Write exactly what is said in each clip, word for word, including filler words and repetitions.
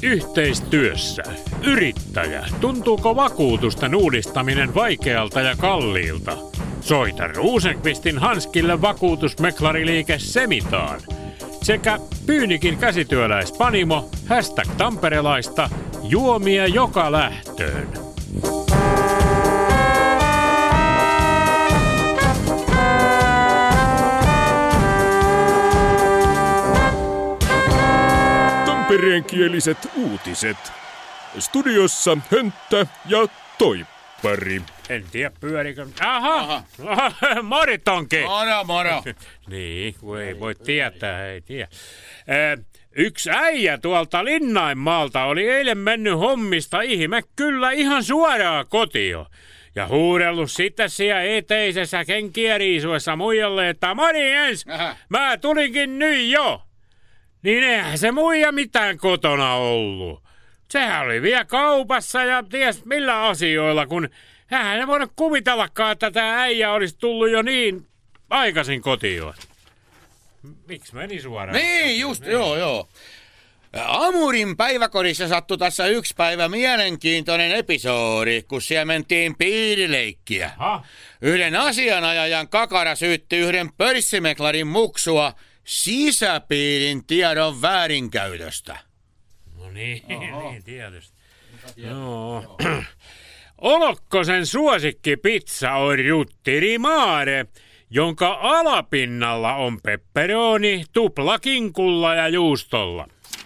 Yhteistyössä. Yrittäjä. Tuntuuko vakuutusten uudistaminen vaikealta ja kalliilta? Soita Rosenqvistin Hanskille vakuutusmeklariliike Semitaan. Sekä Pyynikin käsityöläispanimo, hashtag tamperelaista, juomia joka lähtöön. Tampereenkieliset uutiset. Studiossa Hönttä ja Toippari. En tiedä pyörikö... Aha! Aha. Moritonki! Moro, moro. Niin, kun ei voi tietää, ei tiedä. Ö, yksi äijä tuolta Linnainmaalta oli eilen mennyt hommista ihme kyllä ihan suoraan kotio. Ja huudellut sitten siellä eteisessä kenkiä riisuessa muijalle, että morjens, mä tulinkin nyt jo. Niin eihän se muija mitään kotona ollut. Sehän oli vielä kaupassa ja ties millä asioilla, kun hän ei voinut kuvitellakaan, että tämä äijä olisi tullut jo niin aikaisin kotiin. Miksi meni suoraan? Niin, just, niin. joo, joo. Amurin päiväkodissa sattui tässä yksi päivä mielenkiintoinen episodi, kun siellä mentiin piirileikkiä. Ha? Yhden asianajajan kakara syytti yhden pörssimeklarin muksua sisäpiirin tiedon väärinkäytöstä. No niin, niin tietysti. Joo. Olokkosen suosikkipizza on ruttiri mare, jonka alapinnalla on pepperoni, tuplakinkulla ja juustolla.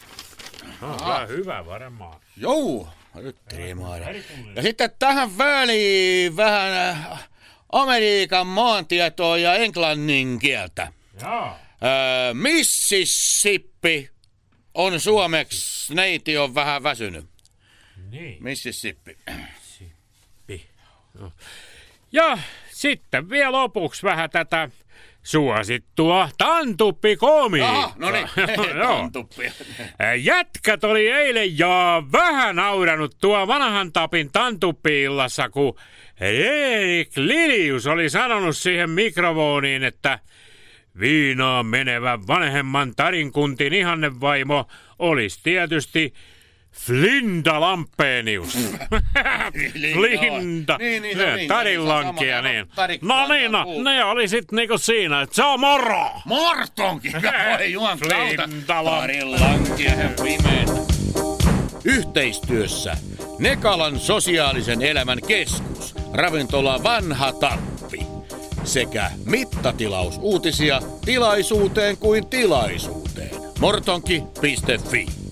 No, hyvä varmaan. Joo, ruttiri mare. Ja sitten tähän väliin vähän Amerikan maantietoa ja englannin kieltä. Joo. Öö, Mississippi on suomeksi, neiti on vähän väsynyt. Niin. Mississippi. Sippi. No. Ja sitten vielä lopuksi vähän tätä suosittua tantuppikomiikkaa. Aha, no niin, tantuppi. Jätkät oli eilen ja vähän nauranut tuo vanhan tapin tantuppi-illassa, kun Erik Lilius oli sanonut siihen mikrofoniin, että viinaan menevä vanhemman Tarinkuntin ihannevaimo olisi tietysti Flinda Lampenius. Flinda. Niin, niin, se niin. Tarinlankia, niin. No niin, no, ne oli sit niinku siinä, että se on moro! Mortonkin! Voi juon Flinda Tarinlankia ja pimeä. Yhteistyössä Nekalan sosiaalisen elämän keskus, ravintola Vanha Tappi sekä mittatilaus uutisia tilaisuuteen kuin tilaisuuteen. mortonki piste fi